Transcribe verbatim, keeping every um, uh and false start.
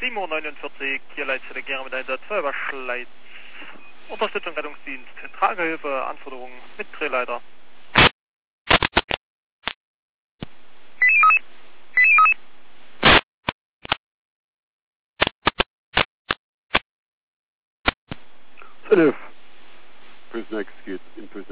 sieben Uhr neunundvierzig, hier Leitstelle Gera mit Einsatz für Überschleiz. Unterstützung Rettungsdienst, Tragehilfe, Anforderungen mit Drehleiter. Philipp. Prison execute in prison.